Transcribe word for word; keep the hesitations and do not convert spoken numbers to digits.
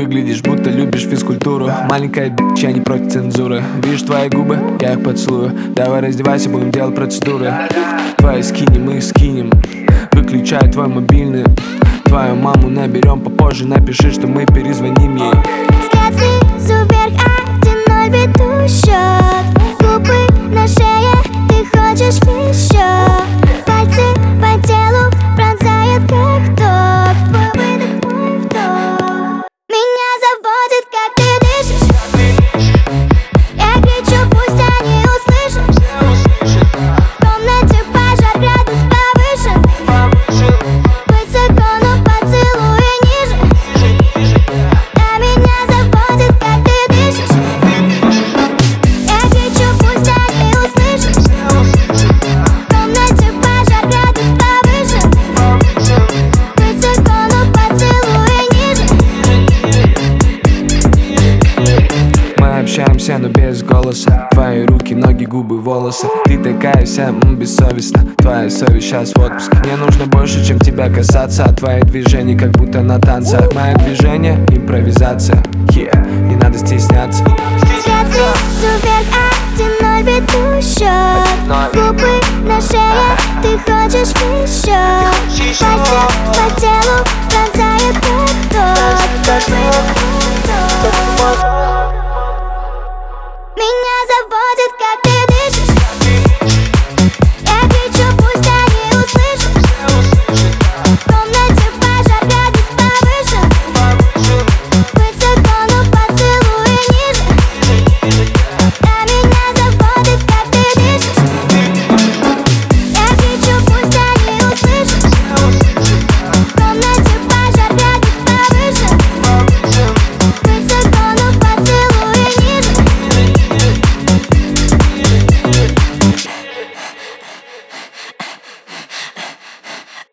выглядишь, будто любишь физкультуру. Маленькая бич, я не против цензуры. Видишь твои губы, я их поцелую. Давай раздевайся, будем делать процедуры. Твои скини мы скинем. Выключай твой мобильный. Твою маму наберем попозже. Напиши, что мы перезвоним ей. Взгляд снизу вверх, один ноль веду счет. Губы на шее, ты хочешь еще. Пальцы по телу пронзают как ток. Твой выдох, мой вдох. Меня заводит, как ты дышишь. Я кричу, пусть они услышат. В комнате пожар, градус повышен. Высоко, но поцелуй ниже. А меня заводит, как ты дышишь. Я кричу, пусть они услышат. В комнате пожар, градус повышен. Высоко, но поцелуй ниже. Мы общаемся, но без голоса. Твои руки, ноги, губы, волосы. Ты такая вся м, бессовестна. Твоя совесть сейчас в отпуске. Мне нужно больше, чем тебя касаться. А твои движения как будто на танцах. Мои движения — импровизация. Yeah, не надо стесняться. Взгляд снизу вверх, один ноль веду счет. Губы